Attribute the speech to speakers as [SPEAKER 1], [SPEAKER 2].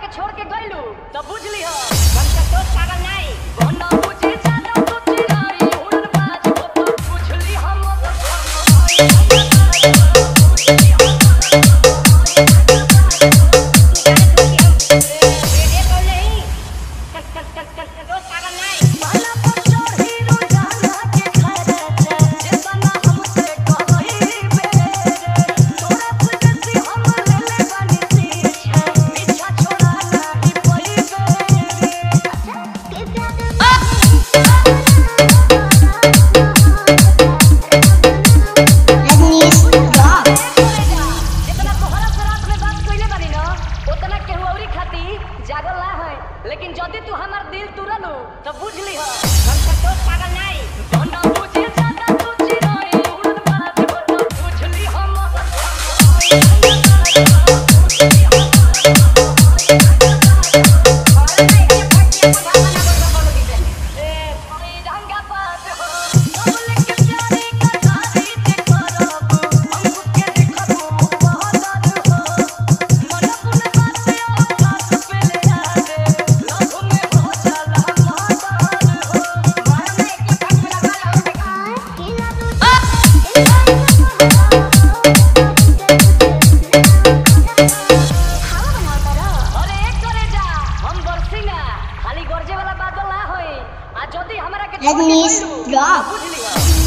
[SPEAKER 1] छोड़ के गइलू तो बुझली हो हम का दोस्त पागल नहीं बना बुझी जाना तू चिराई उड़न बाज को तो बुझली हम जागल ना है लेकिन जदी तू हमार दिल तुरलू तो बुझली हो हम का दोस्त पागल नहीं बना बुझी जाना तू चिराई उड़न बाज को तो बुझली हम खाली गरजे वाला बात ना होई आ जदी हमरा के
[SPEAKER 2] Rajnish, drop.